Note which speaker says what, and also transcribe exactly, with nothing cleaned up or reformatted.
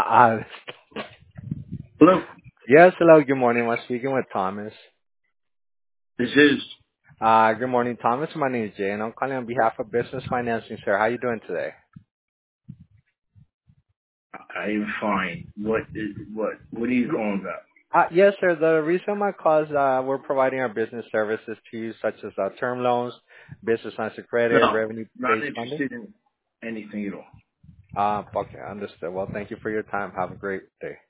Speaker 1: Uh,
Speaker 2: Hello,
Speaker 1: yes, hello, good morning. I'm speaking with Thomas.
Speaker 2: this is.
Speaker 1: Uh, good morning, Thomas. My name is Jay, and I'm calling on behalf of Business Financing, sir. How you doing today?
Speaker 2: I am fine. What is what? What are you
Speaker 1: Y-
Speaker 2: calling about?
Speaker 1: Uh, yes, sir. The reason my call is uh, we're providing our business services to you, such as uh, term loans, business lines of credit,
Speaker 2: No, not
Speaker 1: revenue-based funding.
Speaker 2: interested in anything at all.
Speaker 1: Uh, okay, understood. Well, thank you for your time. Have a great day.